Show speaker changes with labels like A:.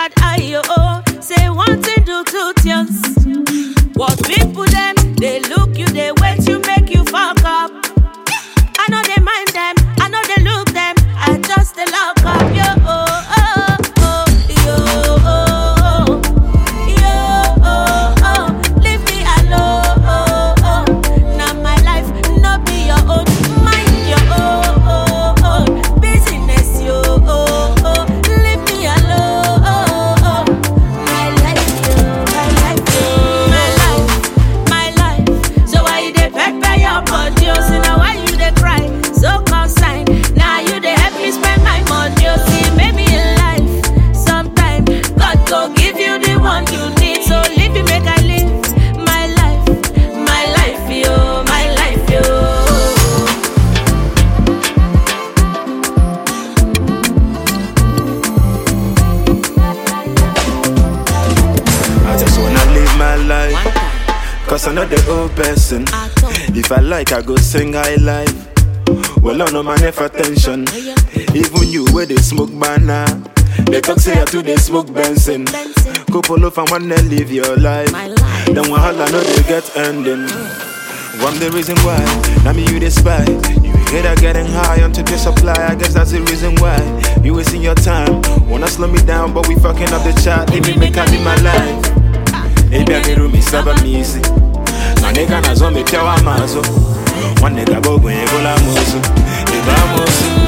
A: bad eye, oh. Say one thing, do two things. What people them, they look you, they wait you, make you fuck up. I know they mind them, I know they look them, I just they lock up, yo, oh, oh, oh, yo, oh, yo, oh, oh, leave me alone, oh, oh. Now my life, no be your own, mind your own business, yo, oh, oh, leave me alone, oh, oh. My life, yo, my life, yo, my life. So why you dey pepper your body, oh, so now why you dey cry? So consign, now you dey help me spend my money, oh, see, maybe in life, sometime, God go give you the one you need, so leave me, make I live my life, yo, my life, yo.
B: I just wanna live my life, cause I'm not the old person. If I like, I go sing high life. Well, I know my never attention. Even you where they smoke banana, they talk say I too they smoke Benson. Couple of and wanna live your life. Then one holla know they get ending. One the reason why, now me you despise. You hate her getting high onto the supply. I guess that's the reason why you wasting your time. Wanna slow me down, but we fucking up the chat. Leave me make I live my life. Maybe I get me saba easy. My nigga na zo me pia wa mazo. One nigga go go la mozo.